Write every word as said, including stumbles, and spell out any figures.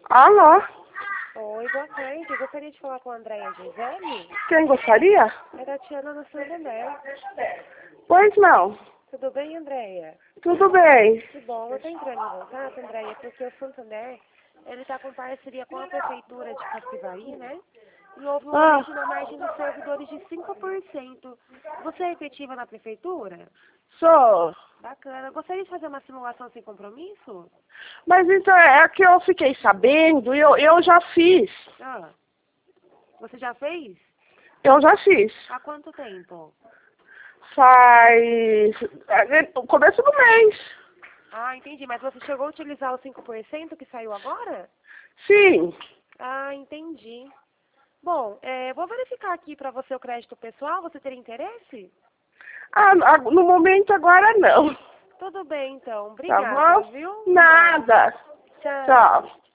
Alô? Oi, boa tarde. Eu gostaria de falar com a Andréia Gisele. Quem gostaria? É da Tiana no Santander. Pois não. Tudo bem, Andréia? Tudo bem. Que bom. Eu estou entrando em contato, Andréia, porque o Santander, ele está com parceria com a Prefeitura de Capivari, né? E houve um Ah, aumento na margem dos servidores de cinco por cento. Você é efetiva na Prefeitura? sou. Bacana. Gostaria de fazer uma simulação sem compromisso? Mas então é que eu fiquei sabendo e eu, eu já fiz. Ah, você já fez? Eu já fiz. Há quanto tempo? Faz. é, no começo do mês. Ah, entendi. Mas você chegou a utilizar o cinco por cento que saiu agora? Sim. Ah, entendi. Bom, é, vou verificar aqui para você o crédito pessoal. Você teria interesse? Ah, a- no momento agora não. Tudo bem, então. Tá Obrigada, bom? viu? Nada. Tchau. Tchau.